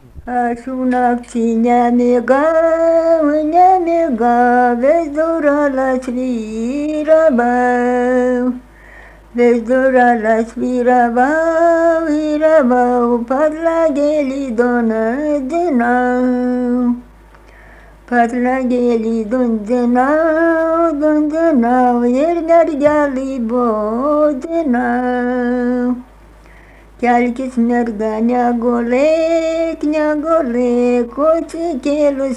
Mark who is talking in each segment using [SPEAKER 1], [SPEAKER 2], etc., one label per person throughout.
[SPEAKER 1] Acho nakti nemiga, vezdurala sviraba, vezdurala sviraba, padla geli dona dina, padla geli dona, yerler gali bodina. Kelkis merga negolek, kocikėlius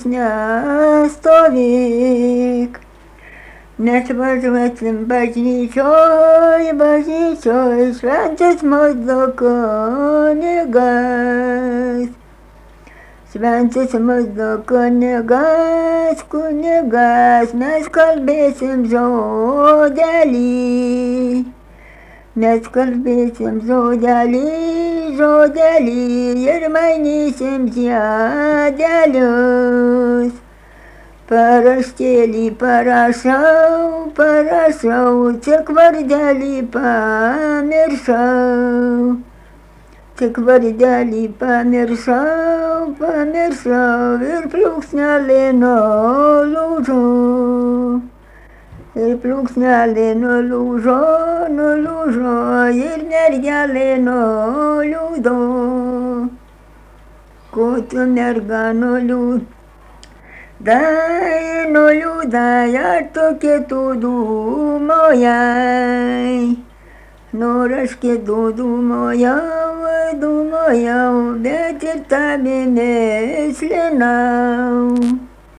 [SPEAKER 1] nestovėk. Nes važiuosim bažnyčioj, šventas mūsų kunigas. Šventas mūsų kunigas, mes kalbėsim žodelį. Mes kalbėsim žodelį ir mainysim žiedelius. Paraštėlį parašau, tik vardelį pamiršau. Tik vardelį pamiršau ir plunksnelė nulūžo. Ir plunksnelė nulūžo ir mergelė nuliūdo. Ko tu merga nuliūda, ar tokia tu dūmojai. Nors aš kitų dūmojau, bet ir tavimi slinau.